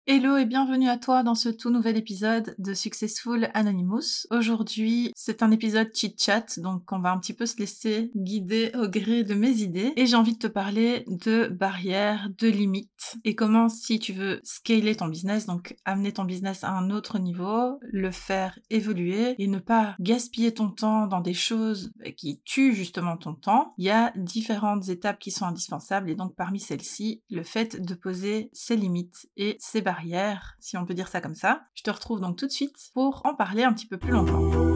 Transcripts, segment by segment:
Hello et bienvenue à toi dans ce tout nouvel épisode de Successful Anonymous. Aujourd'hui, c'est un épisode chit-chat, donc on va un petit peu se laisser guider au gré de mes idées. Et j'ai envie de te parler de barrières, de limites, et comment si tu veux scaler ton business, donc amener ton business à un autre niveau, le faire évoluer et ne pas gaspiller ton temps dans des choses qui tuent justement ton temps, il y a différentes étapes qui sont indispensables et donc parmi celles-ci, le fait de poser ses limites et ses barrières, si on peut dire ça comme ça. Je te retrouve donc tout de suite pour en parler un petit peu plus longtemps.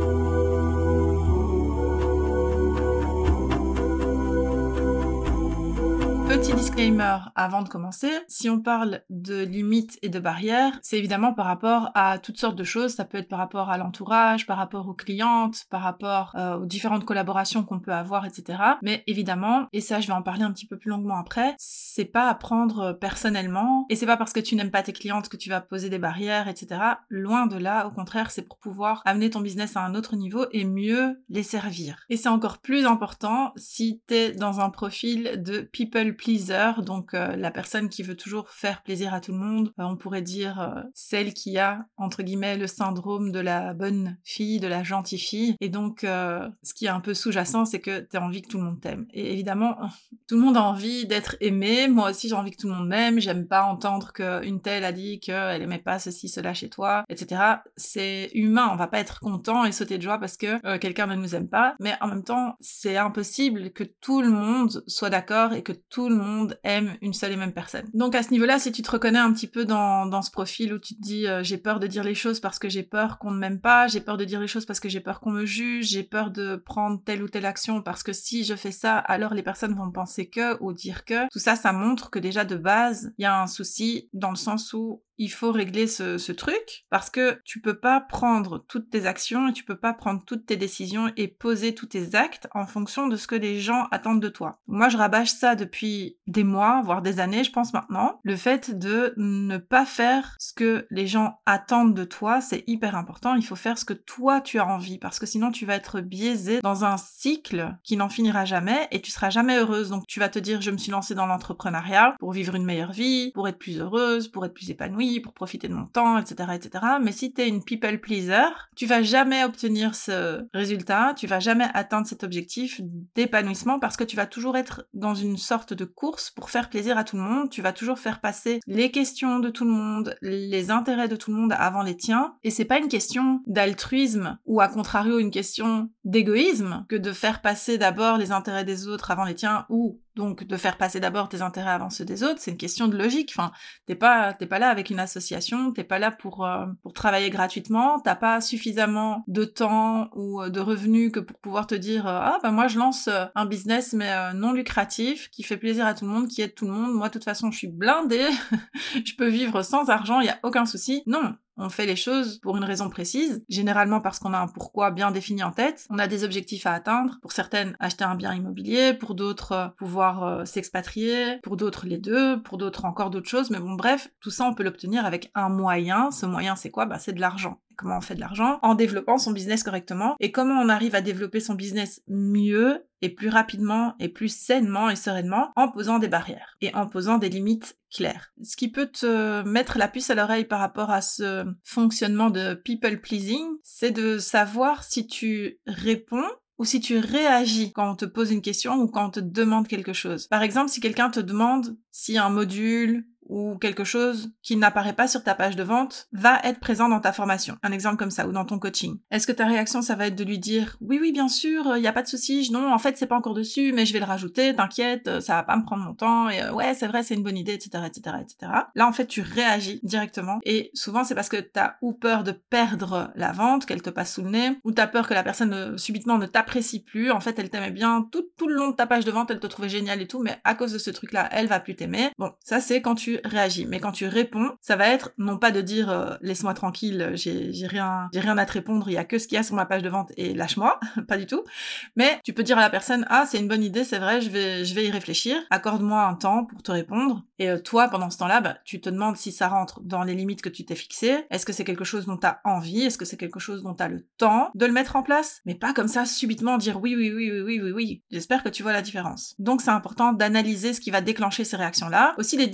Petit disclaimer avant de commencer, si on parle de limites et de barrières, c'est évidemment par rapport à toutes sortes de choses. Ça peut être par rapport à l'entourage, par rapport aux clientes, par rapport aux différentes collaborations qu'on peut avoir, etc. Mais évidemment, et ça je vais en parler un petit peu plus longuement après, c'est pas à prendre personnellement, et c'est pas parce que tu n'aimes pas tes clientes que tu vas poser des barrières, etc. Loin de là, au contraire, c'est pour pouvoir amener ton business à un autre niveau et mieux les servir. Et c'est encore plus important si t'es dans un profil de people pleaser, donc la personne qui veut toujours faire plaisir à tout le monde. On pourrait dire celle qui a, entre guillemets, le syndrome de la bonne fille, de la gentille fille. Et donc, ce qui est un peu sous-jacent, c'est que t'as envie que tout le monde t'aime. Et évidemment, tout le monde a envie d'être aimé. Moi aussi, j'ai envie que tout le monde m'aime. J'aime pas entendre qu'une telle a dit qu'elle aimait pas ceci, cela chez toi, etc. C'est humain. On va pas être content et sauter de joie parce que quelqu'un ne nous aime pas. Mais en même temps, c'est impossible que tout le monde soit d'accord et que tout le monde aime une seule et même personne. Donc à ce niveau-là, si tu te reconnais un petit peu dans ce profil où tu te dis j'ai peur de dire les choses parce que j'ai peur qu'on ne m'aime pas, j'ai peur de dire les choses parce que j'ai peur qu'on me juge, j'ai peur de prendre telle ou telle action parce que si je fais ça, alors les personnes vont penser que ou dire que. Tout ça, ça montre que déjà de base, il y a un souci dans le sens où il faut régler ce truc parce que tu peux pas prendre toutes tes actions et tu peux pas prendre toutes tes décisions et poser tous tes actes en fonction de ce que les gens attendent de toi. Moi, je rabâche ça depuis des mois, voire des années, je pense maintenant. Le fait de ne pas faire ce que les gens attendent de toi, c'est hyper important. Il faut faire ce que toi tu as envie parce que sinon tu vas être biaisé dans un cycle qui n'en finira jamais et tu seras jamais heureuse. Donc tu vas te dire je me suis lancée dans l'entrepreneuriat pour vivre une meilleure vie, pour être plus heureuse, pour être plus épanouie, pour profiter de mon temps, etc., etc. Mais si t'es une people pleaser, tu vas jamais obtenir ce résultat, tu vas jamais atteindre cet objectif d'épanouissement parce que tu vas toujours être dans une sorte de course pour faire plaisir à tout le monde, tu vas toujours faire passer les questions de tout le monde, les intérêts de tout le monde avant les tiens, et c'est pas une question d'altruisme ou à contrario une question d'égoïsme que de faire passer d'abord les intérêts des autres avant les tiens ou donc de faire passer d'abord tes intérêts avant ceux des autres, c'est une question de logique. Enfin, t'es pas là avec une association, t'es pas là pour travailler gratuitement, t'as pas suffisamment de temps ou de revenus que pour pouvoir te dire ah bah moi je lance un business mais non lucratif, qui fait plaisir à tout le monde, qui aide tout le monde. Moi de toute façon je suis blindée, je peux vivre sans argent, il y a aucun souci. Non. On fait les choses pour une raison précise, généralement parce qu'on a un pourquoi bien défini en tête, on a des objectifs à atteindre, pour certaines acheter un bien immobilier, pour d'autres pouvoir s'expatrier, pour d'autres les deux, pour d'autres encore d'autres choses, mais bon bref, tout ça on peut l'obtenir avec un moyen. Ce moyen c'est quoi ? Bah c'est de l'argent. Comment on fait de l'argent ? En développant son business correctement. Et comment on arrive à développer son business mieux et plus rapidement et plus sainement et sereinement ? En posant des barrières et en posant des limites claires. Ce qui peut te mettre la puce à l'oreille par rapport à ce fonctionnement de people pleasing, c'est de savoir si tu réponds ou si tu réagis quand on te pose une question ou quand on te demande quelque chose. Par exemple, si quelqu'un te demande si un module ou quelque chose qui n'apparaît pas sur ta page de vente va être présent dans ta formation. Un exemple comme ça, ou dans ton coaching. Est-ce que ta réaction, ça va être de lui dire « Oui, oui, bien sûr, y a pas de souci, non, en fait, c'est pas encore dessus, mais je vais le rajouter, t'inquiète, ça va pas me prendre mon temps, et ouais, c'est vrai, c'est une bonne idée, etc., etc., etc. » Là, en fait, tu réagis directement, et souvent, c'est parce que t'as ou peur de perdre la vente, qu'elle te passe sous le nez, ou t'as peur que la personne subitement ne t'apprécie plus, en fait, elle t'aimait bien tout le long de ta page de vente, elle te trouvait génial et tout, mais à cause de ce truc-là, elle va plus t'aimer. Bon, ça, c'est quand tu réagis. Mais quand tu réponds, ça va être non pas de dire laisse-moi tranquille, j'ai rien à te répondre, il y a que ce qu'il y a sur ma page de vente et lâche-moi, pas du tout. Mais tu peux dire à la personne ah c'est une bonne idée, c'est vrai, je vais y réfléchir, accorde-moi un temps pour te répondre. Et toi pendant ce temps-là, bah, tu te demandes si ça rentre dans les limites que tu t'es fixées. Est-ce que c'est quelque chose dont t'as envie? Est-ce que c'est quelque chose dont t'as le temps de le mettre en place? Mais pas comme ça subitement dire oui oui oui oui oui oui oui. J'espère que tu vois la différence. Donc c'est important d'analyser ce qui va déclencher ces réactions-là. Aussi les discussions qui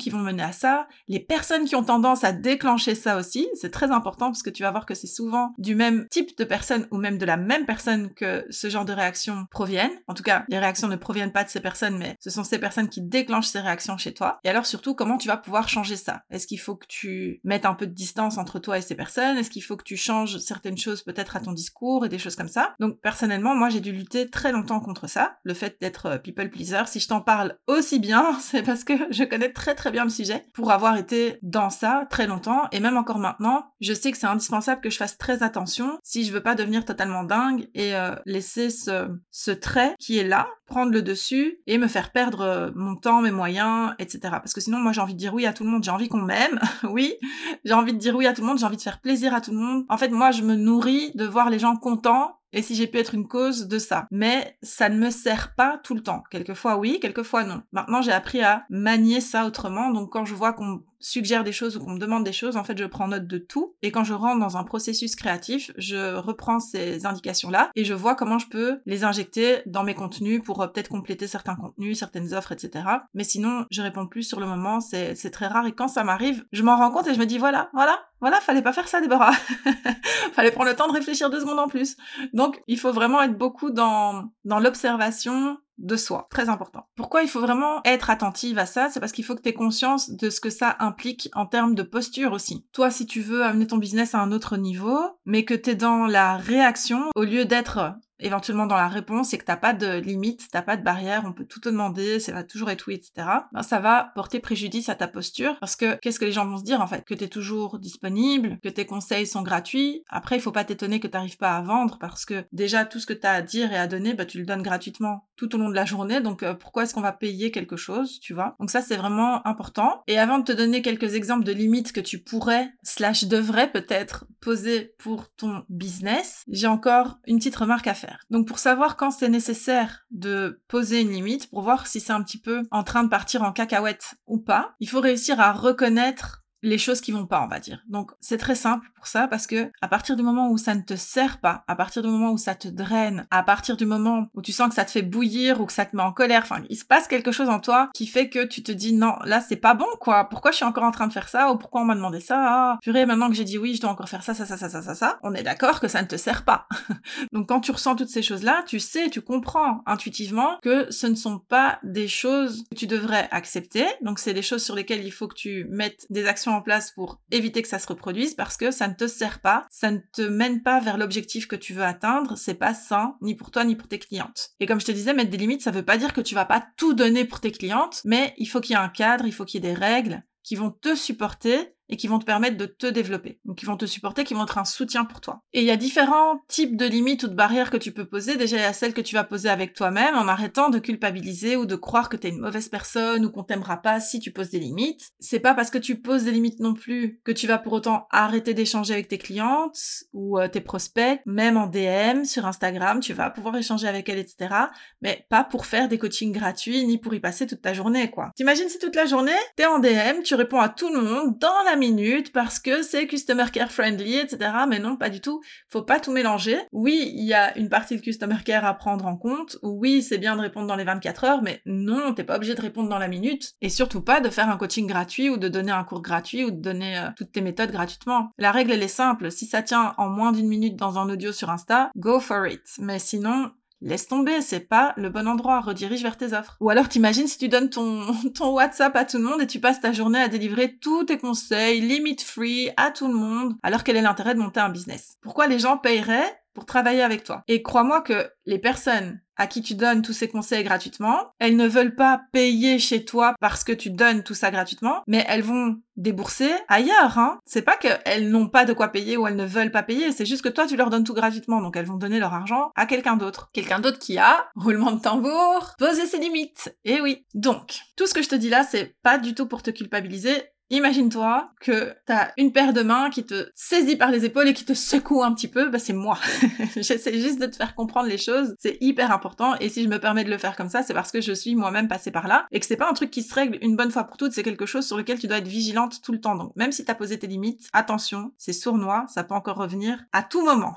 qui vont mener à ça, les personnes qui ont tendance à déclencher ça aussi, c'est très important parce que tu vas voir que c'est souvent du même type de personne ou même de la même personne que ce genre de réactions proviennent. En tout cas, les réactions ne proviennent pas de ces personnes, mais ce sont ces personnes qui déclenchent ces réactions chez toi. Et alors surtout, comment tu vas pouvoir changer ça? Est-ce qu'il faut que tu mettes un peu de distance entre toi et ces personnes? Est-ce qu'il faut que tu changes certaines choses peut-être à ton discours et des choses comme ça? Donc personnellement, moi j'ai dû lutter très longtemps contre ça, le fait d'être people pleaser. Si je t'en parle aussi bien, c'est parce que je connais très très bien le sujet pour avoir été dans ça très longtemps et même encore maintenant, je sais que c'est indispensable que je fasse très attention si je veux pas devenir totalement dingue et laisser ce trait qui est là, prendre le dessus et me faire perdre mon temps, mes moyens, etc. Parce que sinon, moi j'ai envie de dire oui à tout le monde, j'ai envie qu'on m'aime, oui, j'ai envie de dire oui à tout le monde, j'ai envie de faire plaisir à tout le monde. En fait, moi je me nourris de voir les gens contents et si j'ai pu être une cause de ça. Mais ça ne me sert pas tout le temps. Quelquefois oui, quelquefois non. Maintenant, j'ai appris à manier ça autrement. Donc quand je vois qu'on me suggère des choses ou qu'on me demande des choses, en fait, je prends note de tout. Et quand je rentre dans un processus créatif, je reprends ces indications-là et je vois comment je peux les injecter dans mes contenus pour peut-être compléter certains contenus, certaines offres, etc. Mais sinon, je réponds plus sur le moment. C'est très rare. Et quand ça m'arrive, je m'en rends compte et je me dis voilà, fallait pas faire ça, Déborah. Fallait prendre le temps de réfléchir 2 secondes en plus. Donc, il faut vraiment être beaucoup dans l'observation de soi. Très important. Pourquoi il faut vraiment être attentive à ça? C'est parce qu'il faut que tu aies conscience de ce que ça implique en termes de posture aussi. Toi, si tu veux amener ton business à un autre niveau, mais que tu es dans la réaction, au lieu d'être éventuellement dans la réponse et que t'as pas de limite, t'as pas de barrière, on peut tout te demander, ça va toujours être oui, etc. Ben, ça va porter préjudice à ta posture parce que qu'est-ce que les gens vont se dire en fait? Que t'es toujours disponible, que tes conseils sont gratuits. Après, il faut pas t'étonner que t'arrives pas à vendre parce que déjà tout ce que t'as à dire et à donner, bah, tu le donnes gratuitement tout au long de la journée. Donc pourquoi est-ce qu'on va payer quelque chose, tu vois? Donc ça, c'est vraiment important. Et avant de te donner quelques exemples de limites que tu pourrais / devrais peut-être poser pour ton business, j'ai encore une petite remarque à faire. Donc pour savoir quand c'est nécessaire de poser une limite, pour voir si c'est un petit peu en train de partir en cacahuète ou pas, il faut réussir à reconnaître les choses qui vont pas, on va dire. Donc c'est très simple pour ça parce que à partir du moment où ça ne te sert pas, à partir du moment où ça te draine, à partir du moment où tu sens que ça te fait bouillir ou que ça te met en colère, enfin il se passe quelque chose en toi qui fait que tu te dis non, là c'est pas bon quoi, pourquoi je suis encore en train de faire ça ou pourquoi on m'a demandé ça, ah, purée maintenant que j'ai dit oui je dois encore faire ça, on est d'accord que ça ne te sert pas. Donc quand tu ressens toutes ces choses-là, tu sais, tu comprends intuitivement que ce ne sont pas des choses que tu devrais accepter, donc c'est des choses sur lesquelles il faut que tu mettes des actions en place pour éviter que ça se reproduise parce que ça ne te sert pas, ça ne te mène pas vers l'objectif que tu veux atteindre, c'est pas sain ni pour toi ni pour tes clientes. Et comme je te disais, mettre des limites, ça veut pas dire que tu vas pas tout donner pour tes clientes, mais il faut qu'il y ait un cadre, il faut qu'il y ait des règles qui vont te supporter et qui vont te permettre de te développer. Donc, qui vont te supporter, qui vont être un soutien pour toi. Et il y a différents types de limites ou de barrières que tu peux poser. Déjà, il y a celles que tu vas poser avec toi-même en arrêtant de culpabiliser ou de croire que t'es une mauvaise personne ou qu'on t'aimera pas si tu poses des limites. C'est pas parce que tu poses des limites non plus que tu vas pour autant arrêter d'échanger avec tes clientes ou tes prospects. Même en DM, sur Instagram, tu vas pouvoir échanger avec elles, etc. Mais pas pour faire des coachings gratuits ni pour y passer toute ta journée, quoi. T'imagines si toute la journée, t'es en DM, tu réponds à tout le monde dans la minute parce que c'est customer care friendly, etc. Mais non, pas du tout. Faut pas tout mélanger. Oui, il y a une partie de customer care à prendre en compte. Oui, c'est bien de répondre dans les 24 heures, mais non, t'es pas obligé de répondre dans la minute. Et surtout pas de faire un coaching gratuit ou de donner un cours gratuit ou de donner toutes tes méthodes gratuitement. La règle, elle est simple. Si ça tient en moins d'1 minute dans un audio sur Insta, go for it. Mais sinon, laisse tomber, c'est pas le bon endroit, redirige vers tes offres. Ou alors t'imagines si tu donnes ton WhatsApp à tout le monde et tu passes ta journée à délivrer tous tes conseils, limit free, à tout le monde, alors quel est l'intérêt de monter un business? Pourquoi les gens paieraient pour travailler avec toi? Et crois-moi que les personnes à qui tu donnes tous ces conseils gratuitement, elles ne veulent pas payer chez toi parce que tu donnes tout ça gratuitement, mais elles vont débourser ailleurs, hein. C'est pas qu'elles n'ont pas de quoi payer ou elles ne veulent pas payer, c'est juste que toi tu leur donnes tout gratuitement, donc elles vont donner leur argent à quelqu'un d'autre. Quelqu'un d'autre qui a, roulement de tambour, posé ses limites. Et oui. Donc, tout ce que je te dis là, c'est pas du tout pour te culpabiliser, Imagine-toi que t'as une paire de mains qui te saisit par les épaules et qui te secoue un petit peu, c'est moi. J'essaie juste de te faire comprendre les choses, c'est hyper important, et si je me permets de le faire comme ça, c'est parce que je suis moi-même passée par là, et que c'est pas un truc qui se règle une bonne fois pour toutes, c'est quelque chose sur lequel tu dois être vigilante tout le temps. Donc même si t'as posé tes limites, attention, c'est sournois, ça peut encore revenir à tout moment.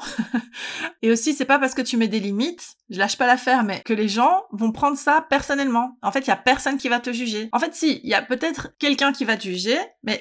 Et aussi, c'est pas parce que tu mets des limites, je lâche pas l'affaire, mais que les gens vont prendre ça personnellement. En fait, il y a personne qui va te juger. En fait, si, il y a peut-être quelqu'un qui va te juger, mais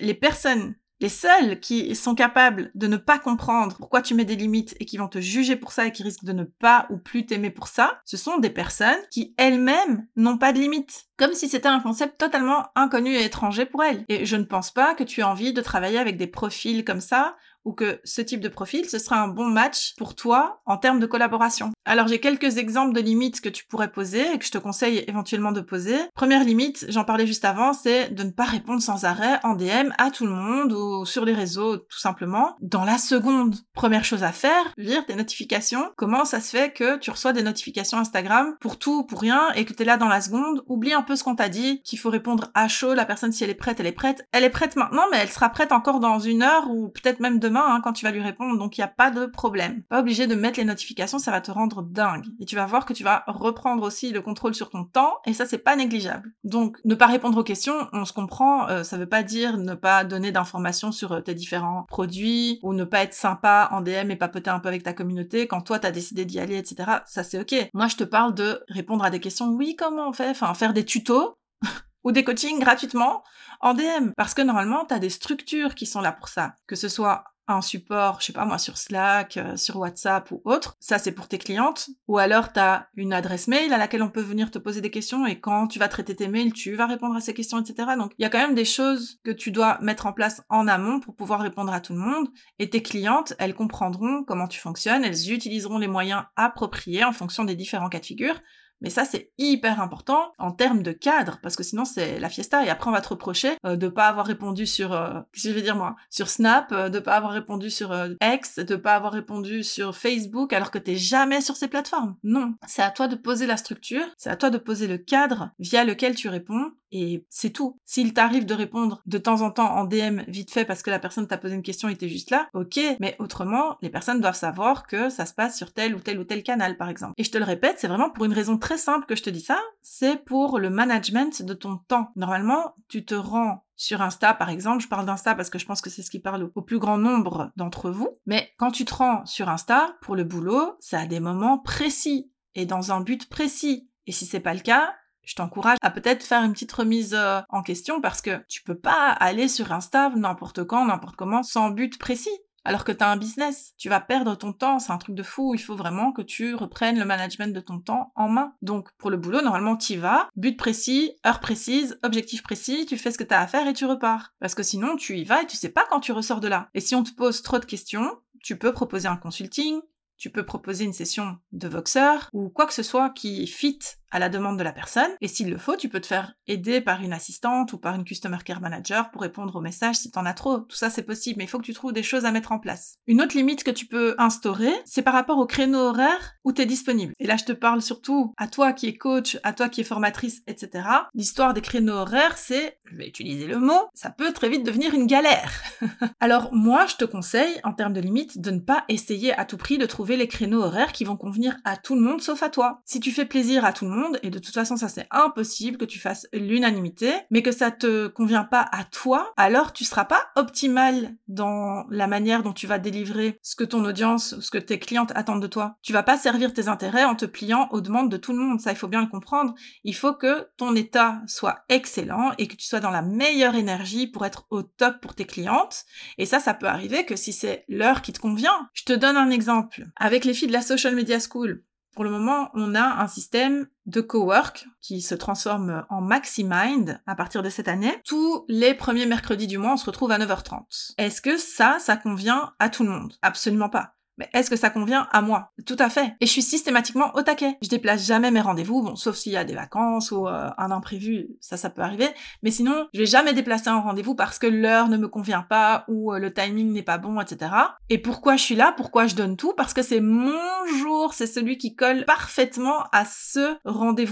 les seuls qui sont capables de ne pas comprendre pourquoi tu mets des limites et qui vont te juger pour ça et qui risquent de ne pas ou plus t'aimer pour ça, ce sont des personnes qui elles-mêmes n'ont pas de limites. Comme si c'était un concept totalement inconnu et étranger pour elles. Et je ne pense pas que tu aies envie de travailler avec des profils comme ça, ou que ce type de profil, ce sera un bon match pour toi en termes de collaboration. Alors j'ai quelques exemples de limites que tu pourrais poser et que je te conseille éventuellement de poser. Première limite, j'en parlais juste avant, c'est de ne pas répondre sans arrêt en DM à tout le monde ou sur les réseaux tout simplement. Dans la seconde, première chose à faire, vire tes notifications. Comment ça se fait que tu reçois des notifications Instagram pour tout ou pour rien et que t'es là dans la seconde? Oublie un peu ce qu'on t'a dit, qu'il faut répondre à chaud, la personne si elle est prête, elle est prête. Elle est prête maintenant, mais elle sera prête encore dans 1 heure ou peut-être même demain quand tu vas lui répondre, donc il n'y a pas de problème. Pas obligé de mettre les notifications, ça va te rendre dingue. Et tu vas voir que tu vas reprendre aussi le contrôle sur ton temps, et ça c'est pas négligeable. Donc ne pas répondre aux questions, on se comprend, ça veut pas dire ne pas donner d'informations sur tes différents produits, ou ne pas être sympa en DM et papoter un peu avec ta communauté quand toi t'as décidé d'y aller, etc. Ça c'est ok. Moi je te parle de répondre à des questions, oui comment on fait, enfin faire des tutos, ou des coachings gratuitement en DM. Parce que normalement, t'as des structures qui sont là pour ça. Que ce soit un support, je sais pas moi, sur Slack, sur WhatsApp ou autre, ça c'est pour tes clientes. Ou alors t'as une adresse mail à laquelle on peut venir te poser des questions et quand tu vas traiter tes mails, tu vas répondre à ces questions, etc. Donc il y a quand même des choses que tu dois mettre en place en amont pour pouvoir répondre à tout le monde. Et tes clientes, elles comprendront comment tu fonctionnes, elles utiliseront les moyens appropriés en fonction des différents cas de figure. Mais ça, c'est hyper important en termes de cadre, parce que sinon, c'est la fiesta. Et après, on va te reprocher de pas avoir répondu sur, qu'est-ce que je vais dire moi, sur Snap, de pas avoir répondu sur X, de pas avoir répondu sur Facebook, alors que t'es jamais sur ces plateformes. Non, c'est à toi de poser la structure, c'est à toi de poser le cadre via lequel tu réponds, et c'est tout. S'il t'arrive de répondre de temps en temps en DM vite fait parce que la personne t'a posé une question et t'es juste là, ok, mais autrement, les personnes doivent savoir que ça se passe sur tel ou tel ou tel canal, par exemple. Et je te le répète, c'est vraiment pour une raison très simple que je te dis ça, c'est pour le management de ton temps. Normalement, tu te rends sur Insta, par exemple, je parle d'Insta parce que je pense que c'est ce qui parle au plus grand nombre d'entre vous, mais quand tu te rends sur Insta, pour le boulot, c'est à des moments précis et dans un but précis. Et si c'est pas le cas, je t'encourage à peut-être faire une petite remise en question parce que tu peux pas aller sur Insta n'importe quand, n'importe comment, sans but précis. Alors que t'as un business, tu vas perdre ton temps, c'est un truc de fou, il faut vraiment que tu reprennes le management de ton temps en main. Donc pour le boulot, normalement t'y vas, but précis, heure précise, objectif précis, tu fais ce que t'as à faire et tu repars. Parce que sinon tu y vas et tu sais pas quand tu ressors de là. Et si on te pose trop de questions, tu peux proposer un consulting, tu peux proposer une session de Voxer ou quoi que ce soit qui fit à la demande de la personne. Et s'il le faut, tu peux te faire aider par une assistante ou par une Customer Care Manager pour répondre aux messages si t'en as trop. Tout ça, c'est possible, mais il faut que tu trouves des choses à mettre en place. Une autre limite que tu peux instaurer, c'est par rapport au créneau horaire où t'es disponible. Et là, je te parle surtout à toi qui es coach, à toi qui es formatrice, etc. L'histoire des créneaux horaires, c'est, je vais utiliser le mot, ça peut très vite devenir une galère. Alors moi, je te conseille, en termes de limites, de ne pas essayer à tout prix de trouver les créneaux horaires qui vont convenir à tout le monde sauf à toi. Si tu fais plaisir à tout le monde, et de toute façon ça c'est impossible que tu fasses l'unanimité, mais que ça te convient pas à toi, alors tu seras pas optimal dans la manière dont tu vas délivrer ce que ton audience, ce que tes clientes attendent de toi. Tu vas pas servir tes intérêts en te pliant aux demandes de tout le monde, ça il faut bien le comprendre. Il faut que ton état soit excellent et que tu sois dans la meilleure énergie pour être au top pour tes clientes, et ça peut arriver que si c'est l'heure qui te convient. Je te donne un exemple. Avec les filles de la Social Media School, pour le moment, on a un système de cowork qui se transforme en MaxiMind à partir de cette année. Tous les premiers mercredis du mois, on se retrouve à 9h30. Est-ce que ça convient à tout le monde? Absolument pas. Mais est-ce que ça convient à moi? Tout à fait. Et je suis systématiquement au taquet. Je déplace jamais mes rendez-vous, bon, sauf s'il y a des vacances ou un imprévu, ça peut arriver. Mais sinon, je vais jamais déplacer un rendez-vous parce que l'heure ne me convient pas ou le timing n'est pas bon, etc. Et pourquoi je suis là? Pourquoi je donne tout? Parce que c'est mon jour, c'est celui qui colle parfaitement à ce rendez-vous-là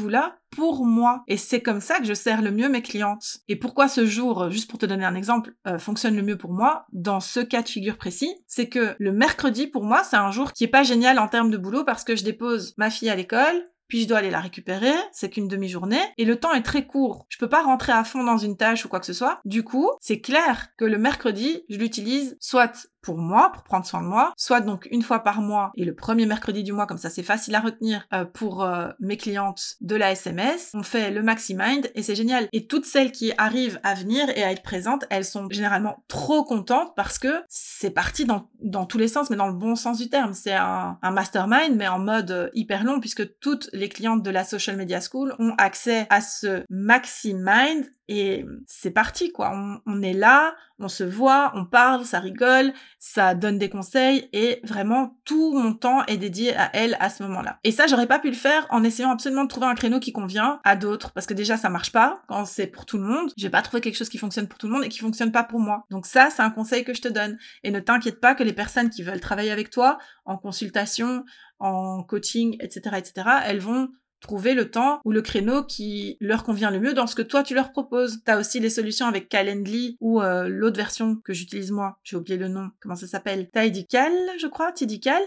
pour moi. Et c'est comme ça que je sers le mieux mes clientes. Et pourquoi ce jour, juste pour te donner un exemple, fonctionne le mieux pour moi, dans ce cas de figure précis, c'est que le mercredi, pour moi, c'est un jour qui est pas génial en termes de boulot parce que je dépose ma fille à l'école, puis je dois aller la récupérer, c'est qu'une demi-journée, et le temps est très court. Je peux pas rentrer à fond dans une tâche ou quoi que ce soit. Du coup, c'est clair que le mercredi, je l'utilise soit pour moi, pour prendre soin de moi, soit donc une fois par mois et le premier mercredi du mois, comme ça c'est facile à retenir pour mes clientes de la SMS. On fait le Maximind et c'est génial. Et toutes celles qui arrivent à venir et à être présentes, elles sont généralement trop contentes parce que c'est parti dans tous les sens, mais dans le bon sens du terme. C'est un mastermind, mais en mode hyper long, puisque toutes les clientes de la Social Media School ont accès à ce Maximind. Et c'est parti, quoi. On est là, on se voit, on parle, ça rigole, ça donne des conseils et vraiment tout mon temps est dédié à elle à ce moment-là. Et ça, j'aurais pas pu le faire en essayant absolument de trouver un créneau qui convient à d'autres parce que déjà, ça marche pas quand c'est pour tout le monde. Je vais pas trouver quelque chose qui fonctionne pour tout le monde et qui fonctionne pas pour moi. Donc ça, c'est un conseil que je te donne. Et ne t'inquiète pas que les personnes qui veulent travailler avec toi en consultation, en coaching, etc., elles vont trouver le temps ou le créneau qui leur convient le mieux dans ce que toi tu leur proposes. T'as aussi les solutions avec Calendly ou l'autre version que j'utilise moi, j'ai oublié le nom, comment ça s'appelle, Tidycal, je crois, Tidycal,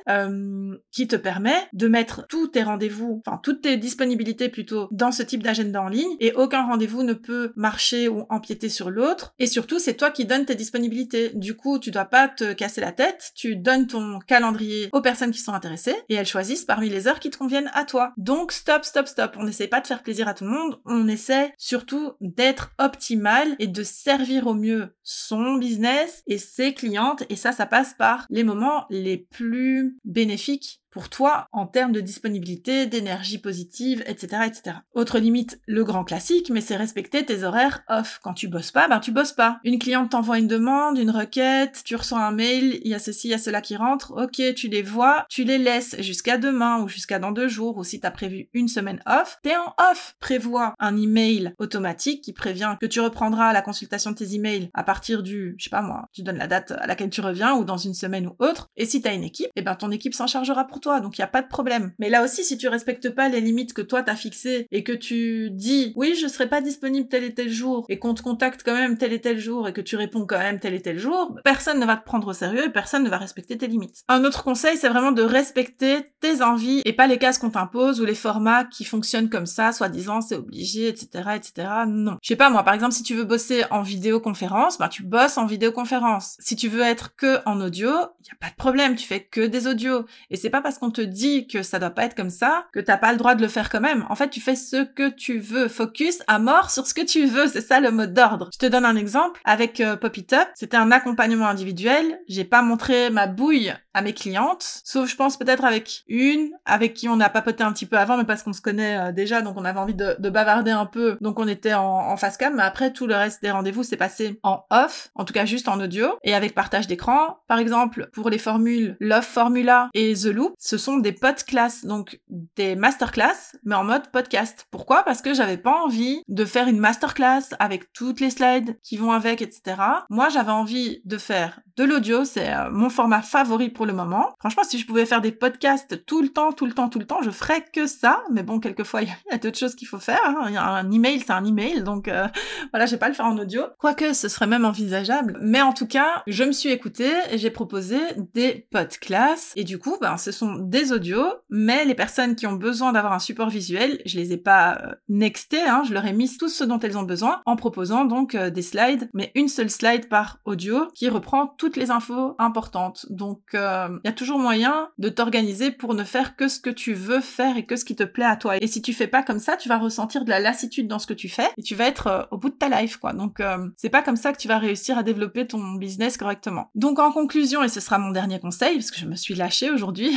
qui te permet de mettre tous tes rendez-vous, enfin toutes tes disponibilités plutôt dans ce type d'agenda en ligne et aucun rendez-vous ne peut marcher ou empiéter sur l'autre et surtout c'est toi qui donnes tes disponibilités. Du coup, tu dois pas te casser la tête, tu donnes ton calendrier aux personnes qui sont intéressées et elles choisissent parmi les heures qui te conviennent à toi. Donc stop. On n'essaie pas de faire plaisir à tout le monde, on essaie surtout d'être optimal et de servir au mieux son business et ses clientes et ça passe par les moments les plus bénéfiques pour toi en termes de disponibilité, d'énergie positive, etc. Autre limite, le grand classique, mais c'est respecter tes horaires off. Quand tu bosses pas, tu bosses pas. Une cliente t'envoie une demande, une requête, tu reçois un mail, il y a ceci, il y a cela qui rentre, ok, tu les vois, tu les laisses jusqu'à demain ou jusqu'à dans 2 jours ou si t'as prévu une semaine off, t'es en off. Prévois un email automatique qui prévient que tu reprendras la consultation de tes emails à partir du, je sais pas moi, tu donnes la date à laquelle tu reviens ou dans une semaine ou autre. Et si t'as une équipe, ton équipe s'en chargera pour toi, donc il y a pas de problème. Mais là aussi, si tu respectes pas les limites que toi t'as fixées et que tu dis oui, je serai pas disponible tel et tel jour et qu'on te contacte quand même tel et tel jour et que tu réponds quand même tel et tel jour, personne ne va te prendre au sérieux et personne ne va respecter tes limites. Un autre conseil, c'est vraiment de respecter tes envies et pas les cases qu'on t'impose ou les formats qui fonctionnent comme ça, soi-disant c'est obligé, etc. Non. Je sais pas moi, par exemple, si tu veux bosser en vidéoconférence, tu bosses en vidéoconférence. Si tu veux être que en audio, y a pas de problème, tu fais que des audios. Et c'est pas parce qu'on te dit que ça doit pas être comme ça que t'as pas le droit de le faire quand même. En fait, tu fais ce que tu veux. Focus à mort sur ce que tu veux. C'est ça le mode d'ordre. Je te donne un exemple. Avec Pop It Up, c'était un accompagnement individuel. J'ai pas montré ma bouille à mes clientes, sauf je pense peut-être avec une, avec qui on a papoté un petit peu avant, mais parce qu'on se connaît déjà, donc on avait envie de bavarder un peu, donc on était en face cam, mais après tout le reste des rendez-vous s'est passé en off, en tout cas juste en audio, et avec partage d'écran. Par exemple, pour les formules Love Formula et The Loop, ce sont des podcasts, donc des masterclass, mais en mode podcast. Pourquoi? Parce que j'avais pas envie de faire une masterclass avec toutes les slides qui vont avec, etc. Moi, j'avais envie de faire de l'audio, c'est mon format favori pour le moment. Franchement, si je pouvais faire des podcasts tout le temps, je ferais que ça. Mais bon, quelquefois, il y a d'autres choses qu'il faut faire. Hein. Il y a un email, c'est un email. Donc voilà, je vais pas le faire en audio. Quoique, ce serait même envisageable. Mais en tout cas, je me suis écoutée et j'ai proposé des podcasts. Et du coup, ce sont des audios. Mais les personnes qui ont besoin d'avoir un support visuel, je les ai pas nextés. Hein. Je leur ai mis tout ce dont elles ont besoin en proposant donc des slides. Mais une seule slide par audio qui reprend toutes les infos importantes. Donc, il y a toujours moyen de t'organiser pour ne faire que ce que tu veux faire et que ce qui te plaît à toi. Et si tu fais pas comme ça, tu vas ressentir de la lassitude dans ce que tu fais et tu vas être au bout de ta life, quoi. Donc, c'est pas comme ça que tu vas réussir à développer ton business correctement. Donc, en conclusion, et ce sera mon dernier conseil, parce que je me suis lâchée aujourd'hui,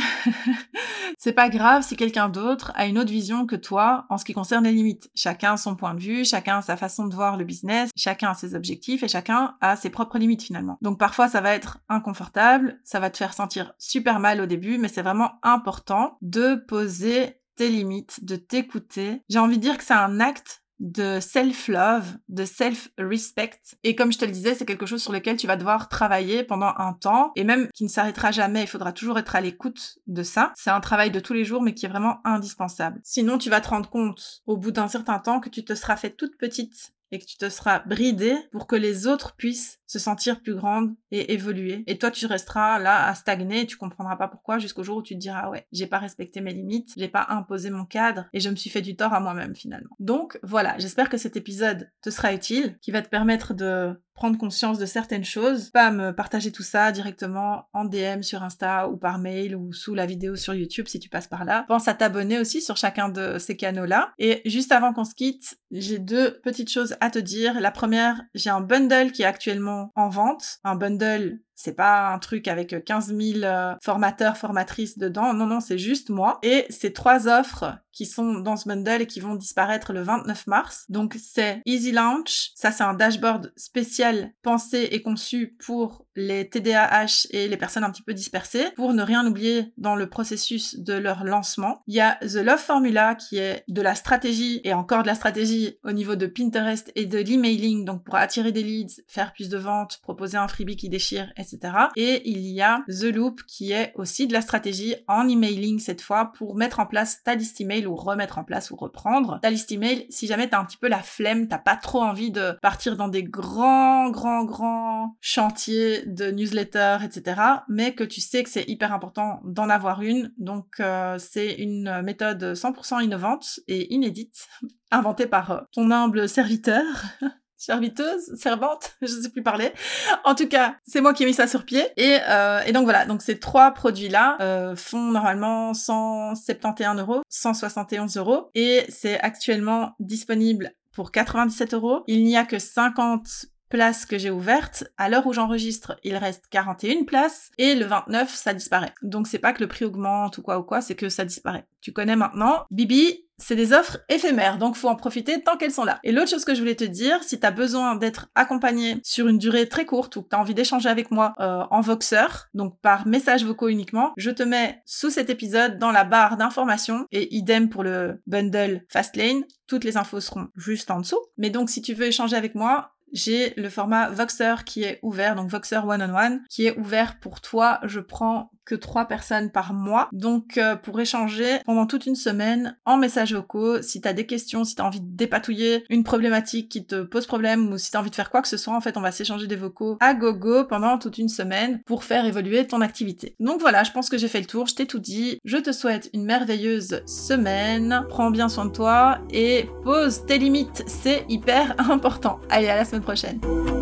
c'est pas grave si quelqu'un d'autre a une autre vision que toi en ce qui concerne les limites. Chacun a son point de vue, chacun a sa façon de voir le business, chacun a ses objectifs et chacun a ses propres limites finalement. Donc, parfois, ça va être inconfortable, ça va te faire sentir super mal au début, mais c'est vraiment important de poser tes limites, de t'écouter. J'ai envie de dire que c'est un acte de self-love, de self-respect. Et comme je te le disais, c'est quelque chose sur lequel tu vas devoir travailler pendant un temps et même qui ne s'arrêtera jamais. Il faudra toujours être à l'écoute de ça. C'est un travail de tous les jours mais qui est vraiment indispensable. Sinon, tu vas te rendre compte au bout d'un certain temps que tu te seras fait toute petite et que tu te seras bridée pour que les autres puissent se sentir plus grandes et évoluer. Et toi, tu resteras là à stagner et tu comprendras pas pourquoi jusqu'au jour où tu te diras ouais, j'ai pas respecté mes limites, j'ai pas imposé mon cadre et je me suis fait du tort à moi-même finalement. Donc voilà, j'espère que cet épisode te sera utile, qui va te permettre de prendre conscience de certaines choses, pas me partager tout ça directement en DM sur Insta ou par mail ou sous la vidéo sur YouTube si tu passes par là. Pense à t'abonner aussi sur chacun de ces canaux-là. Et juste avant qu'on se quitte, j'ai 2 petites choses à te dire. La première, j'ai un bundle qui est actuellement en vente. Un bundle, c'est pas un truc avec 15 000 formateurs, formatrices dedans. Non, non, c'est juste moi. Et c'est 3 offres qui sont dans ce bundle et qui vont disparaître le 29 mars. Donc c'est Easy Launch. Ça, c'est un dashboard spécial pensé et conçu pour les TDAH et les personnes un petit peu dispersées pour ne rien oublier dans le processus de leur lancement. Il y a The Love Formula qui est de la stratégie et encore de la stratégie au niveau de Pinterest et de l'emailing, donc pour attirer des leads, faire plus de ventes, proposer un freebie qui déchire, etc. Et il y a The Loop qui est aussi de la stratégie en emailing cette fois pour mettre en place ta liste email ou remettre en place ou reprendre ta liste email si jamais t'as un petit peu la flemme, t'as pas trop envie de partir dans des grands chantiers de newsletter, etc. mais que tu sais que c'est hyper important d'en avoir une. Donc c'est une méthode 100% innovante et inédite, inventée par ton humble serviteur. Serviteuse, servante, je sais plus parler. En tout cas, c'est moi qui ai mis ça sur pied. Et donc voilà, donc ces 3 produits-là font normalement 171 €, 171 €. Et c'est actuellement disponible pour 97 €. Il n'y a que 50 places que j'ai ouvertes. À l'heure où j'enregistre, il reste 41 places. Et le 29, ça disparaît. Donc c'est pas que le prix augmente ou quoi, c'est que ça disparaît. Tu connais maintenant. Bibi, c'est des offres éphémères, donc faut en profiter tant qu'elles sont là. Et l'autre chose que je voulais te dire, si t'as besoin d'être accompagné sur une durée très courte ou que t'as envie d'échanger avec moi en Voxer, donc par message vocaux uniquement, je te mets sous cet épisode dans la barre d'informations et idem pour le bundle Fastlane. Toutes les infos seront juste en dessous. Mais donc si tu veux échanger avec moi, j'ai le format Voxer qui est ouvert, donc Voxer One-on-One, qui est ouvert pour toi. Je prends que 3 personnes par mois. Donc, pour échanger pendant toute une semaine en messages vocaux, si t'as des questions, si t'as envie de dépatouiller une problématique qui te pose problème ou si t'as envie de faire quoi que ce soit, en fait, on va s'échanger des vocaux à gogo pendant toute une semaine pour faire évoluer ton activité. Donc voilà, je pense que j'ai fait le tour, je t'ai tout dit. Je te souhaite une merveilleuse semaine. Prends bien soin de toi et pose tes limites, c'est hyper important. Allez, à la semaine prochaine.